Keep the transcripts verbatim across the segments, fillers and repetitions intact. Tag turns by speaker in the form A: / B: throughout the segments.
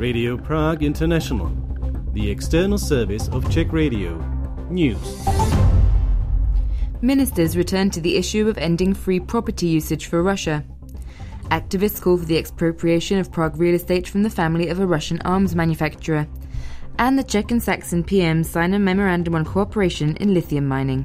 A: Radio Prague International, the external service of Czech Radio. News.
B: Ministers return to the issue of ending free property usage for Russia. Activists call for the expropriation of Prague real estate from the family of a Russian arms manufacturer. And the Czech and Saxon P Ms sign a memorandum on cooperation in lithium mining.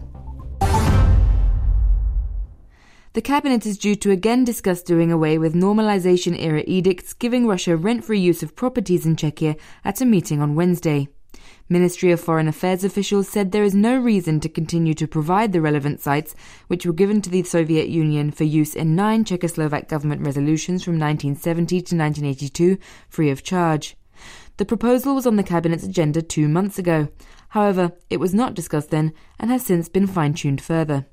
B: The cabinet is due to again discuss doing away with normalization-era edicts giving Russia rent-free use of properties in Czechia at a meeting on Wednesday. Ministry of Foreign Affairs officials said there is no reason to continue to provide the relevant sites, which were given to the Soviet Union for use in nine Czechoslovak government resolutions from nineteen seventy to nineteen eighty-two, free of charge. The proposal was on the cabinet's agenda two months ago. However, it was not discussed then and has since been fine-tuned further.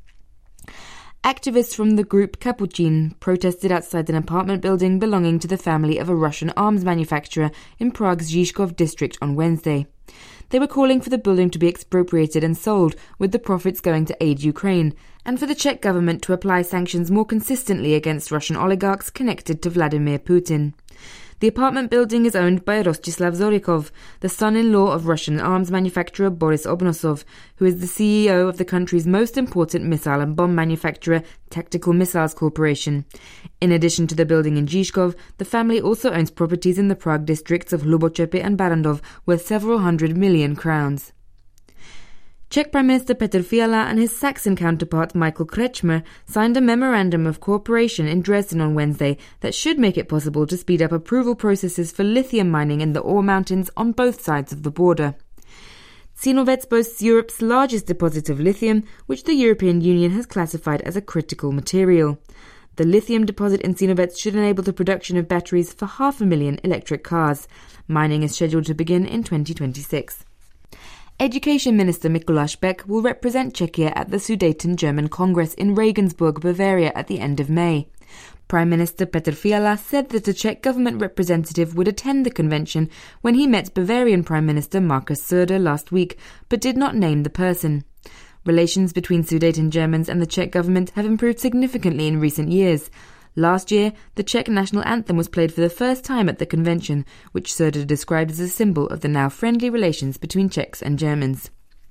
B: Activists from the group Capuchin protested outside an apartment building belonging to the family of a Russian arms manufacturer in Prague's Žižkov district on Wednesday. They were calling for the building to be expropriated and sold, with the profits going to aid Ukraine, and for the Czech government to apply sanctions more consistently against Russian oligarchs connected to Vladimir Putin. The apartment building is owned by Rostislav Zorikov, the son-in-law of Russian arms manufacturer Boris Obnosov, who is the C E O of the country's most important missile and bomb manufacturer, Tactical Missiles Corporation. In addition to the building in Žižkov, the family also owns properties in the Prague districts of Hlubočepy and Barrandov worth several hundred million crowns. Czech Prime Minister Petr Fiala and his Saxon counterpart Michael Kretschmer signed a memorandum of cooperation in Dresden on Wednesday that should make it possible to speed up approval processes for lithium mining in the ore mountains on both sides of the border. Cínovec boasts Europe's largest deposit of lithium, which the European Union has classified as a critical material. The lithium deposit in Cínovec should enable the production of batteries for half a million electric cars. Mining is scheduled to begin in twenty twenty-six. Education Minister Mikuláš Bek will represent Czechia at the Sudeten German Congress in Regensburg, Bavaria at the end of May. Prime Minister Petr Fiala said that a Czech government representative would attend the convention when he met Bavarian Prime Minister Markus Söder last week, but did not name the person. Relations between Sudeten Germans and the Czech government have improved significantly in recent years. Last year, the Czech national anthem was played for the first time at the convention, which Söder described as a symbol of the now friendly relations between Czechs and Germans.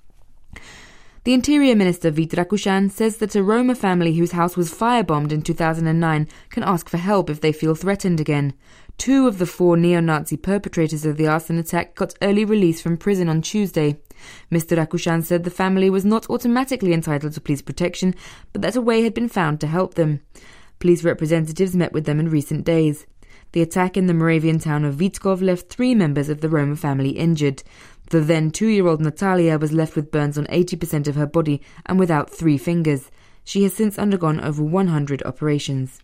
B: The Interior Minister Vít Rakušan says that a Roma family whose house was firebombed in two thousand nine can ask for help if they feel threatened again. Two of the four neo-Nazi perpetrators of the arson attack got early release from prison on Tuesday. Mister Rakušan said the family was not automatically entitled to police protection, but that a way had been found to help them. Police representatives met with them in recent days. The attack in the Moravian town of Vítkov left three members of the Roma family injured. The then two-year-old Natalia was left with burns on eighty percent of her body and without three fingers. She has since undergone over one hundred operations.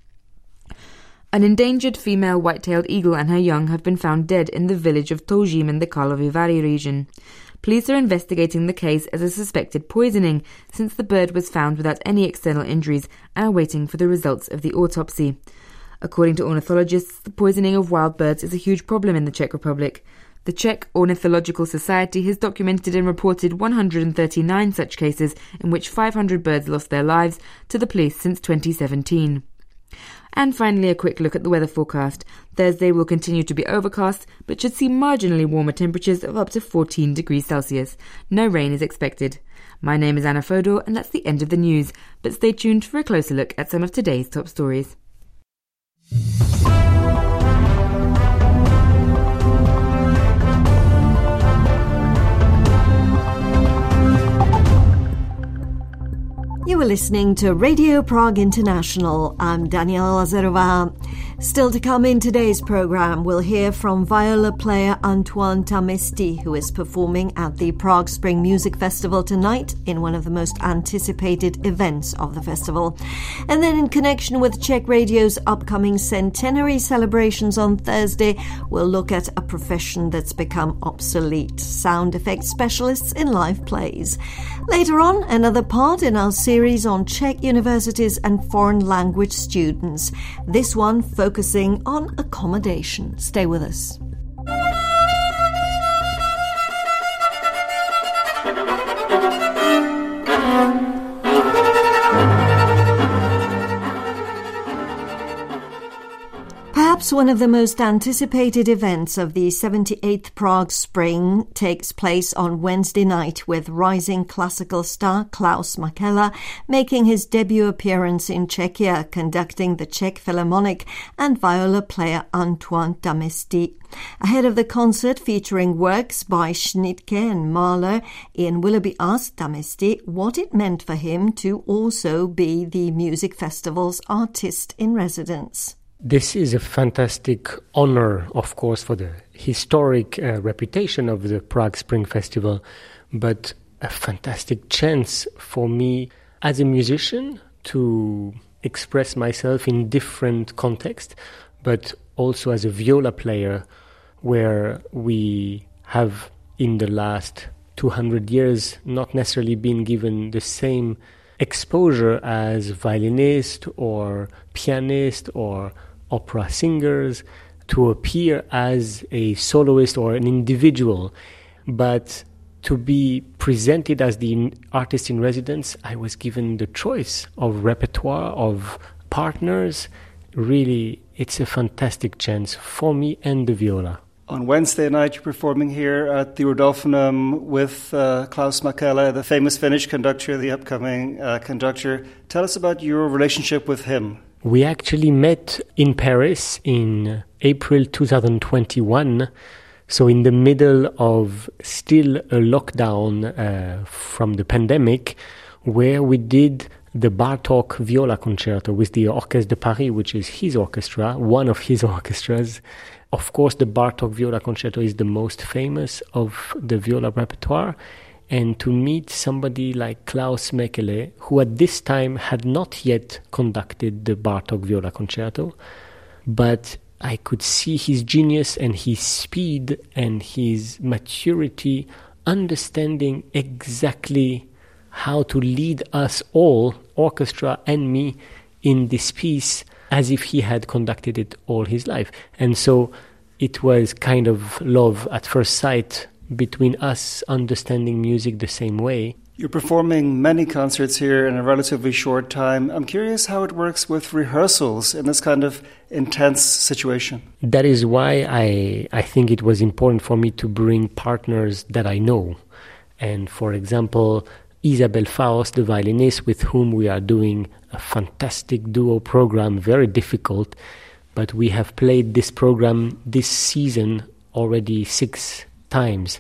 B: An endangered female white-tailed eagle and her young have been found dead in the village of Toužim in the Karlovy Vary region. Police are investigating the case as a suspected poisoning, since the bird was found without any external injuries and are waiting for the results of the autopsy. According to ornithologists, the poisoning of wild birds is a huge problem in the Czech Republic. The Czech Ornithological Society has documented and reported one hundred thirty-nine such cases in which five hundred birds lost their lives to the police since twenty seventeen. And finally, a quick look at the weather forecast. Thursday will continue to be overcast, but should see marginally warmer temperatures of up to fourteen degrees Celsius. No rain is expected. My name is Anna Fodor, and that's the end of the news. But stay tuned for a closer look at some of today's top stories.
C: You are listening to Radio Prague International. I'm Daniela Lazarová. Still to come in today's programme, we'll hear from viola player Antoine Tamisti, who is performing at the Prague Spring Music Festival tonight in one of the most anticipated events of the festival. And then in connection with Czech Radio's upcoming centenary celebrations on Thursday, we'll look at a profession that's become obsolete: sound effects specialists in live plays. Later on, another part in our series on Czech universities and foreign language students. This one focusing on accommodation. Stay with us. Perhaps one of the most anticipated events of the seventy-eighth Prague Spring takes place on Wednesday night, with rising classical star Klaus Makela making his debut appearance in Czechia, conducting the Czech Philharmonic, and viola player Antoine Tamesti. Ahead of the concert featuring works by Schnittke and Mahler, Ian Willoughby asked Tamesti what it meant for him to also be the music festival's artist in residence.
D: This is a fantastic honor, of course, for the historic uh, reputation of the Prague Spring Festival, but a fantastic chance for me as a musician to express myself in different contexts, but also as a viola player, where we have in the last two hundred years not necessarily been given the same exposure as violinist or pianist or opera singers to appear as a soloist or an individual. But to be presented as the artist in residence, I was given the choice of repertoire, of partners. Really, it's a fantastic chance for me and the viola.
E: On Wednesday night, you're performing here at the Rodolphinum with uh, Klaus Makela, the famous Finnish conductor, the upcoming uh, conductor. Tell us about your relationship with him.
D: We actually met in Paris in April twenty twenty-one, so in the middle of still a lockdown uh, from the pandemic, where we did the Bartók Viola Concerto with the Orchestre de Paris, which is his orchestra, one of his orchestras. Of course, the Bartók Viola Concerto is the most famous of the viola repertoire. And to meet somebody like Klaus Makela, who at this time had not yet conducted the Bartók Viola Concerto, but I could see his genius and his speed and his maturity, understanding exactly how to lead us all, orchestra and me, in this piece as if he had conducted it all his life. And so it was kind of love at first sight between us, understanding music the same way.
E: You're performing many concerts here in a relatively short time. I'm curious how it works with rehearsals in this kind of intense situation.
D: That is why I, I think it was important for me to bring partners that I know. And for example, Isabel Faust, the violinist, with whom we are doing a fantastic duo program, very difficult, but we have played this program this season already six times.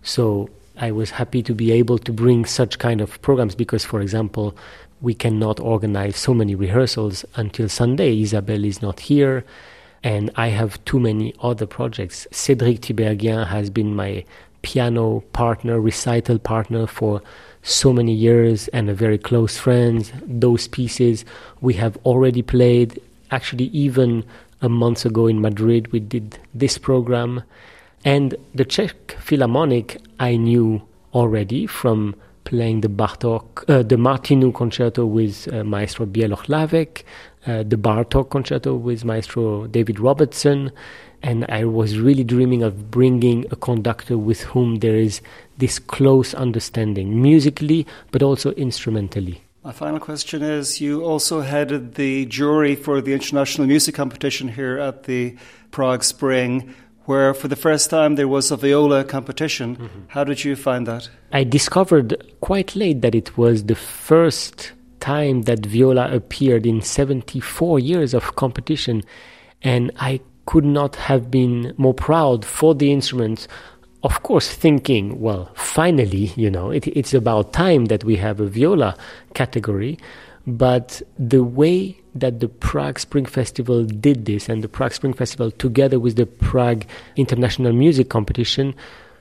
D: So I was happy to be able to bring such kind of programs because, for example, we cannot organize so many rehearsals until Sunday. Isabel is not here, and I have too many other projects. Cédric Tiberghien has been my piano partner, recital partner for so many years and a very close friend. Those pieces we have already played. Actually, even a month ago in Madrid, we did this program. And the Czech Philharmonic I knew already from playing the Bartók, uh, the Martinu Concerto with uh, Maestro Běloch Lavek, uh, the Bartók Concerto with Maestro David Robertson. And I was really dreaming of bringing a conductor with whom there is this close understanding, musically, but also instrumentally.
E: My final question is, you also headed the jury for the International Music Competition here at the Prague Spring, where for the first time there was a viola competition. Mm-hmm. How did you find that?
D: I discovered quite late that it was the first time that viola appeared in seventy-four years of competition, and I could not have been more proud for the instrument. Of course, thinking, well, finally, you know, it, it's about time that we have a viola category. But the way that the Prague Spring Festival did this, and the Prague Spring Festival together with the Prague International Music Competition,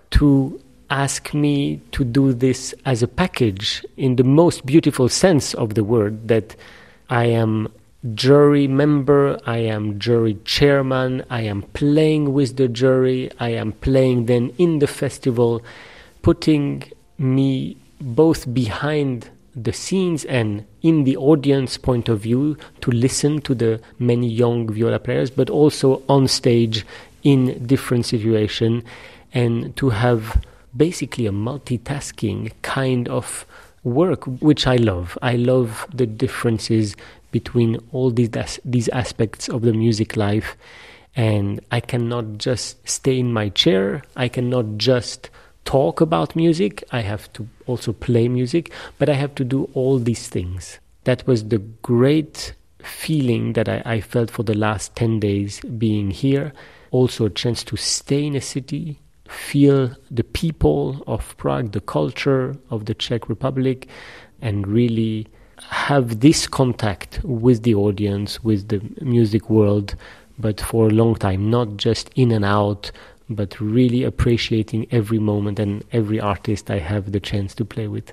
D: to ask me to do this as a package in the most beautiful sense of the word, that I am jury member, I am jury chairman, I am playing with the jury, I am playing then in the festival, putting me both behind the scenes and in the audience point of view to listen to the many young viola players, but also on stage in different situations, and to have basically a multitasking kind of work, which I love. I love the differences between all these these aspects of the music life, And I cannot just stay in my chair. I cannot just talk about music. I have to also play music, but I have to do all these things. That was the great feeling that I, I felt for the last ten days being here. Also a chance to stay in a city, feel the people of Prague, the culture of the Czech Republic, and really have this contact with the audience, with the music world, but for a long time, not just in and out, but really appreciating every moment and every artist I have the chance to play with.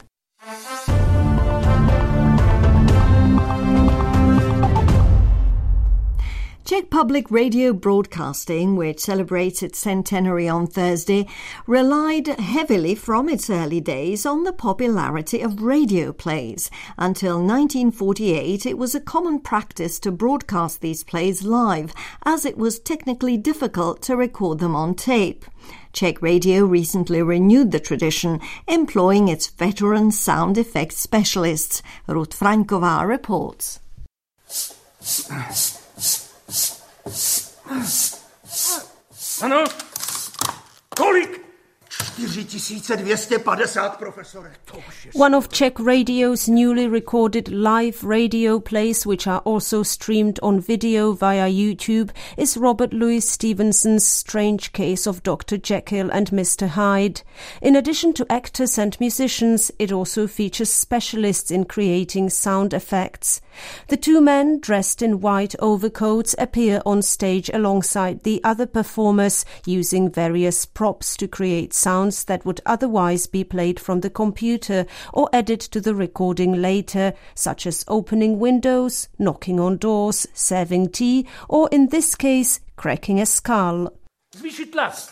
C: Czech Public Radio Broadcasting, which celebrates its centenary on Thursday, relied heavily from its early days on the popularity of radio plays. Until nineteen forty-eight, it was a common practice to broadcast these plays live, as it was technically difficult to record them on tape. Czech Radio recently renewed the tradition, employing its veteran sound effects specialists. Ruth Franková reports.
F: Ano? Kolik? čtyři tisíce dvě stě padesát, profesore.
G: One of Czech Radio's newly recorded live radio plays, which are also streamed on video via YouTube, is Robert Louis Stevenson's Strange Case of Doctor Jekyll and Mister Hyde. In addition to actors and musicians, it also features specialists in creating sound effects. The two men, dressed in white overcoats, appear on stage alongside the other performers, using various props to create sounds that would otherwise be played from the computer or added to the recording later, such as opening windows, knocking on doors, serving tea, or in this case, cracking a skull.
F: Zvýšit tlak.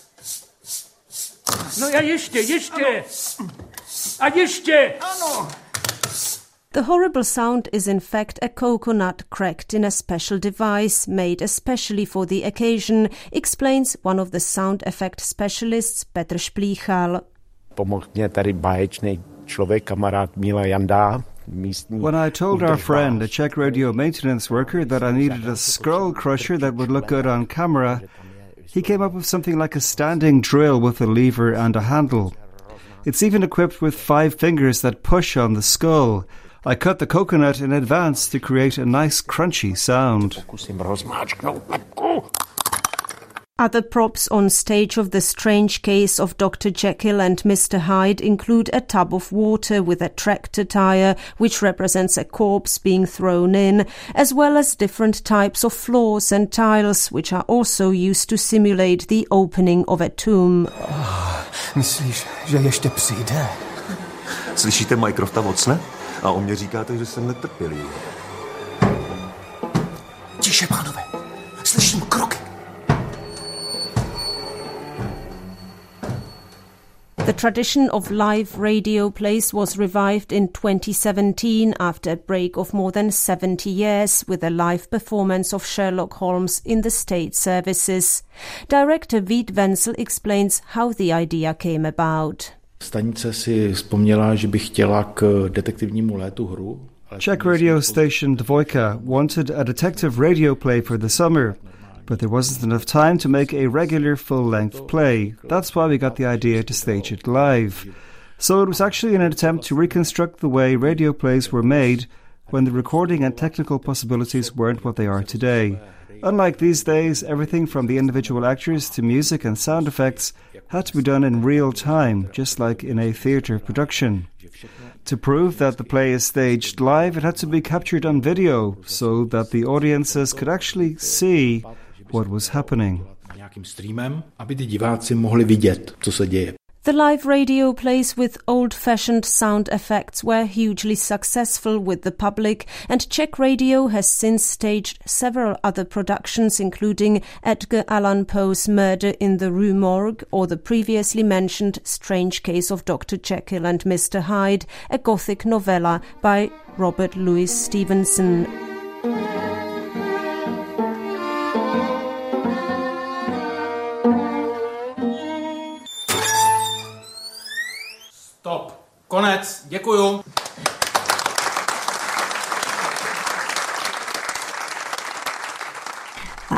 F: No a ještě, ještě. A ještě. Ano.
G: The horrible sound is in fact a coconut cracked in a special device made especially for the occasion, explains one of the sound effect specialists, Petr Šplíchal.
H: Pomohl mě tady báječný člověk, kamarád Mila Janda.
E: When I told our friend, a Czech radio maintenance worker, that I needed a skull crusher that would look good on camera, he came up with something like a standing drill with a lever and a handle. It's even equipped with five fingers that push on the skull. I cut the coconut in advance to create a nice crunchy sound.
G: Other props on stage of The Strange Case of Doctor Jekyll and Mister Hyde include a tub of water with a tractor tire, which represents a corpse being thrown in, as well as different types of floors and tiles, which are also used to simulate the opening of a tomb.
I: Oh, myslíš, že ještě přijde? Slyšíte Mycrofta vocne? A on mě říkáte, že jsem netrpělivý.
F: Tiše, pánové. Slyším kroky.
G: The tradition of live radio plays was revived in twenty seventeen after a break of more than seventy years with a live performance of Sherlock Holmes in the state services. Director Vít Wenzel explains how the idea came about.
J: Stanice si vzpomněla, že by chtěla k detektivnímu létu hru.
E: Czech radio station Dvojka wanted a detective radio play for the summer, but there wasn't enough time to make a regular full-length play. That's why we got the idea to stage it live. So it was actually an attempt to reconstruct the way radio plays were made when the recording and technical possibilities weren't what they are today. Unlike these days, everything from the individual actors to music and sound effects had to be done in real time, just like in a theatre production. To prove that the play is staged live, it had to be captured on video so that the audiences could actually see what was happening.
J: Nějakým streamem, aby ty diváci mohli vidět, co se děje.
G: The live radio plays with old-fashioned sound effects were hugely successful with the public, and Czech Radio has since staged several other productions, including Edgar Allan Poe's Murder in the Rue Morgue or the previously mentioned Strange Case of Doctor Jekyll and Mister Hyde, a Gothic novella by Robert Louis Stevenson.
K: Stop. Konec. Děkuju.
C: That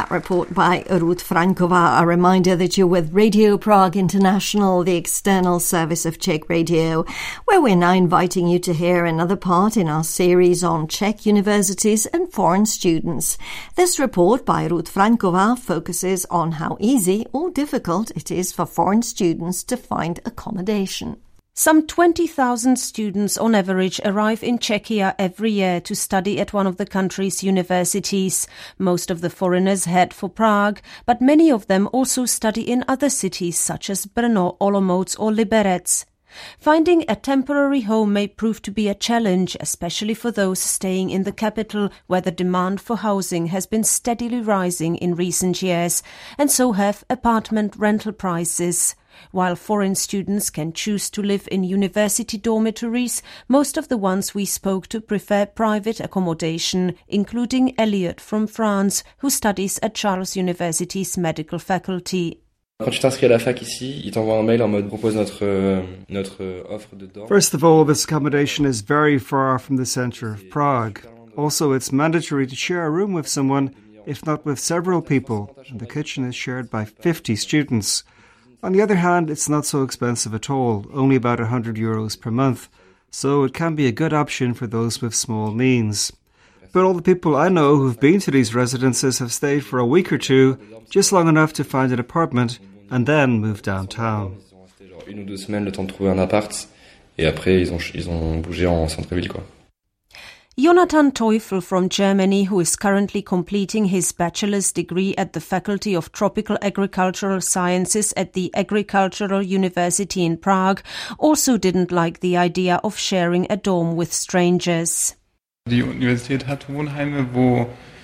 C: That report by Ruth Frankova. A reminder that you're with Radio Prague International, the external service of Czech Radio, where we're now inviting you to hear another part in our series on Czech universities and foreign students. This report by Ruth Frankova focuses on how easy or difficult it is for foreign students to find accommodation.
G: Some twenty thousand students on average arrive in Czechia every year to study at one of the country's universities. Most of the foreigners head for Prague, but many of them also study in other cities such as Brno, Olomouc or Liberec. Finding a temporary home may prove to be a challenge, especially for those staying in the capital, where the demand for housing has been steadily rising in recent years, and so have apartment rental prices. While foreign students can choose to live in university dormitories, most of the ones we spoke to prefer private accommodation, including Elliot from France, who studies at Charles University's medical faculty.
L: Quand tu t'inscris à la fac ici, ils t'envoient un mail en mode propose notre notre offre de dorm.
E: First of all, this accommodation is very far from the centre of Prague. Also, it's mandatory to share a room with someone, if not with several people, and the kitchen is shared by fifty students. On the other hand, it's not so expensive at all, only about one hundred euros per month, so it can be a good option for those with small means. But all the people I know who've been to these residences have stayed for a week or two, just long enough to find an apartment and then move downtown.
L: Une ou deux semaines le temps de trouver un appart, et après ils ont ils ont bougé en centre-ville quoi.
G: Jonathan Teufel from Germany, who is currently completing his bachelor's degree at the Faculty of Tropical Agricultural Sciences at the Agricultural University in Prague, also didn't like the idea of sharing a dorm with strangers.
M: Die Universität hat Wohnheime, wo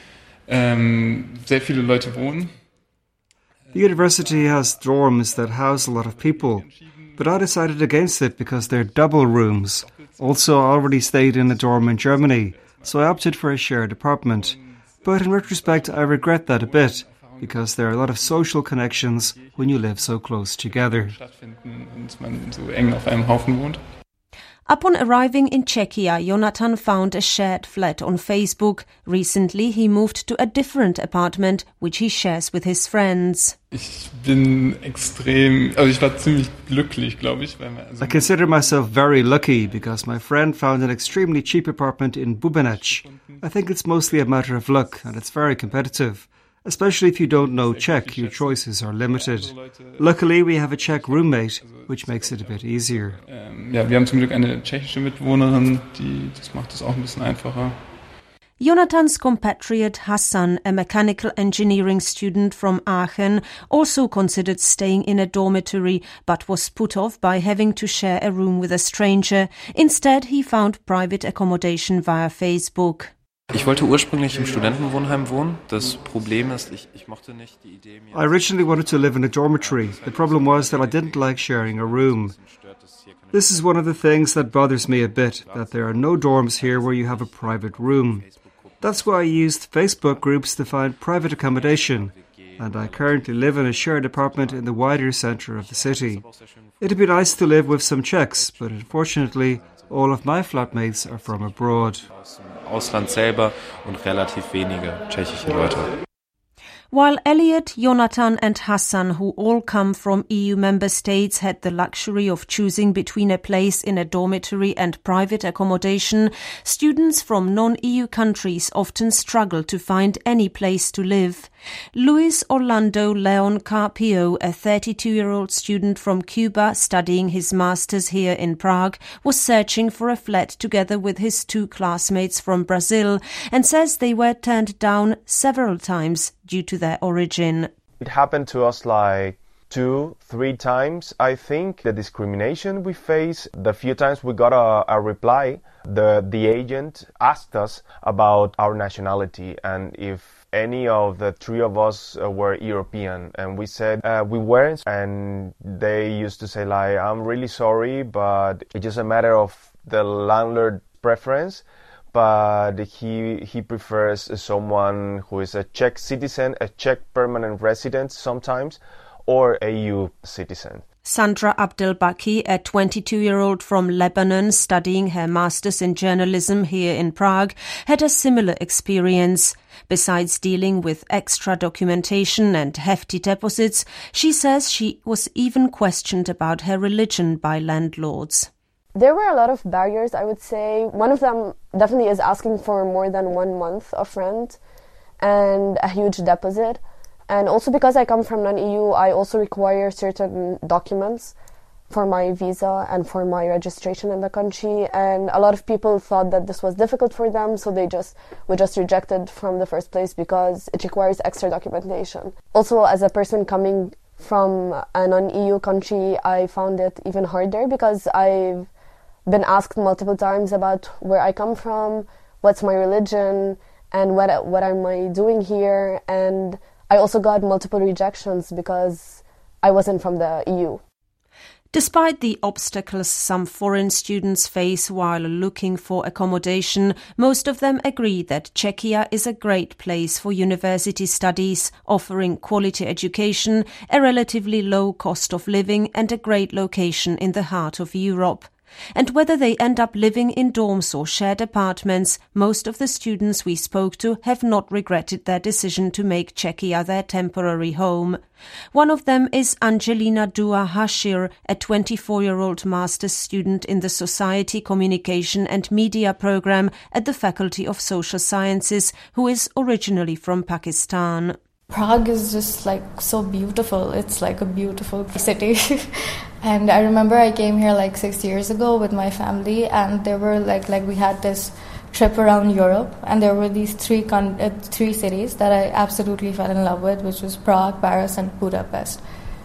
M: ähm, sehr viele Leute wohnen.
E: The university has dorms that house a lot of people, but I decided against it because they're double rooms. Also, I already stayed in a dorm in Germany, so I opted for a shared apartment. But in retrospect, I regret that a bit, because there are a lot of social connections when you live so close together.
G: Upon arriving in Czechia, Jonathan found a shared flat on Facebook. Recently, he moved to a different apartment, which he shares with his friends.
M: Ich bin extrem, also ich war ziemlich glücklich, glaube ich. Weil man, also
E: I consider myself very lucky because my friend found an extremely cheap apartment in Bubenec. I think it's mostly a matter of luck, and it's very competitive. Especially if you don't know Czech, your choices are limited. Luckily, we have a Czech roommate, which makes it a bit easier.
M: Ähm, ja, wir haben zum Glück eine tschechische Mitbewohnerin, die, das macht es auch ein bisschen einfacher.
G: Jonathan's compatriot Hassan, a mechanical engineering student from Aachen, also considered staying in a dormitory, but was put off by having to share a room with a stranger. Instead, he found private accommodation via Facebook.
L: Ich wollte ursprünglich im Studentenwohnheim wohnen. Das Problem ist, ich, ich mochte nicht die Idee.
E: I originally wanted to live in a dormitory. The problem was that I didn't like sharing a room. This is one of the things that bothers me a bit, that there are no dorms here where you have a private room. That's why I used Facebook groups to find private accommodation, and I currently live in a shared apartment in the wider centre of the city. It'd be nice to live with some Czechs, but unfortunately, all of my flatmates are from abroad.
L: Ausland selber und relativ wenige tschechische Leute.
G: While Elliot, Jonathan and Hassan, who all come from E U member states, had the luxury of choosing between a place in a dormitory and private accommodation, students from non-E U countries often struggle to find any place to live. Luis Orlando Leon Carpio, a thirty-two-year-old student from Cuba studying his master's here in Prague, was searching for a flat together with his two classmates from Brazil and says they were turned down several times due to their origin.
N: It happened to us like two, three times, I think. The discrimination we face, the few times we got a, a reply, the, the agent asked us about our nationality and if any of the three of us uh, were European, and we said uh, we weren't, and they used to say like, I'm really sorry, but it's just a matter of the landlord preference, but he he prefers someone who is a Czech citizen, a Czech permanent resident sometimes, or a E U citizen.
G: Sandra Abdelbaki, a twenty-two-year-old from Lebanon studying her master's in journalism here in Prague, had a similar experience. Besides dealing with extra documentation and hefty deposits, she says she was even questioned about her religion by landlords.
O: There were a lot of barriers, I would say. One of them definitely is asking for more than one month of rent and a huge deposit. And also because I come from non-E U, I also require certain documents for my visa and for my registration in the country. And a lot of people thought that this was difficult for them, so they just were just rejected from the first place because it requires extra documentation. Also, as a person coming from a non-E U country, I found it even harder because I've been asked multiple times about where I come from, what's my religion, and what what am I doing here. And I also got multiple rejections because I wasn't from the E U.
G: Despite the obstacles some foreign students face while looking for accommodation, most of them agree that Czechia is a great place for university studies, offering quality education, a relatively low cost of living, and a great location in the heart of Europe. And whether they end up living in dorms or shared apartments, most of the students we spoke to have not regretted their decision to make Czechia their temporary home. One of them is Angelina Dua Hashir, a twenty-four-year-old master's student in the Society, Communication and Media program at the Faculty of Social Sciences, who is originally from Pakistan.
P: Prague is just like so beautiful. It's like a beautiful city. And I remember I came here like six years ago with my family, and there were like like we had this trip around Europe, and there were these three con- uh, three cities that I absolutely fell in love with, which was Prague, Paris, and Budapest.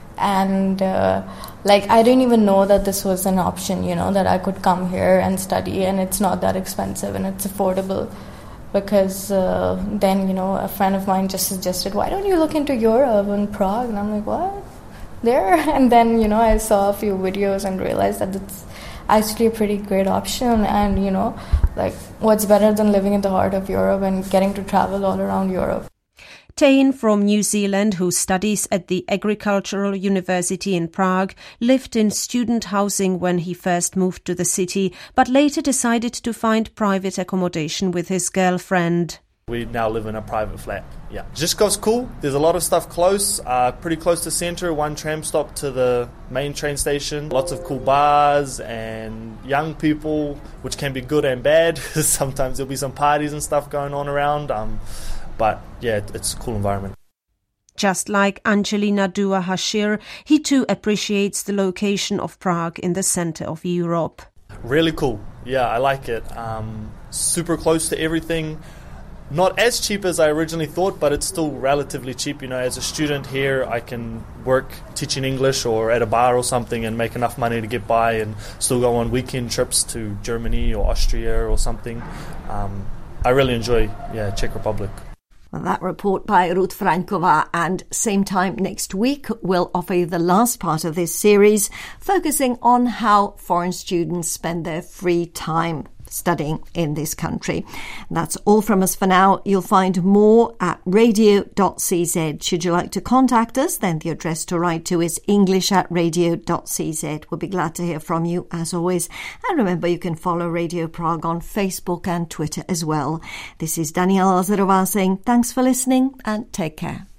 P: And uh, like I didn't even know that this was an option, you know, that I could come here and study, and it's not that expensive and it's affordable. Because uh, then, you know, a friend of mine just suggested, why don't you look into Europe and Prague? And I'm like, what? There? And then, you know, I saw a few videos and realized that it's actually a pretty great option. And, you know, like, what's better than living in the heart of Europe and getting to travel all around Europe?
G: Tane from New Zealand, who studies at the Agricultural University in Prague, lived in student housing when he first moved to the city, but later decided to find private accommodation with his girlfriend.
Q: We now live in a private flat. Yeah, Žižkov's cool. There's a lot of stuff close, uh, pretty close to centre, one tram stop to the main train station. Lots of cool bars and young people, which can be good and bad. Sometimes there'll be some parties and stuff going on around. Um, But yeah, it's a cool environment.
G: Just like Angelina Dua Hashir, he too appreciates the location of Prague in the centre of Europe.
Q: Really cool. Yeah, I like it. Um, super close to everything. Not as cheap as I originally thought, but it's still relatively cheap. You know, as a student here, I can work teaching English or at a bar or something and make enough money to get by and still go on weekend trips to Germany or Austria or something. Um, I really enjoy, yeah, Czech Republic.
C: Well, that report by Ruth Frankova, and same time next week we'll offer you the last part of this series, focusing on how foreign students spend their free time studying in this country. That's all from us for now. You'll find more at radio dot c z. Should you like to contact us, then the address to write to is english at radio dot c z. We'll be glad to hear from you, as always. And remember, you can follow Radio Prague on Facebook and Twitter as well. This is Daniela Lazarová saying thanks for listening and take care.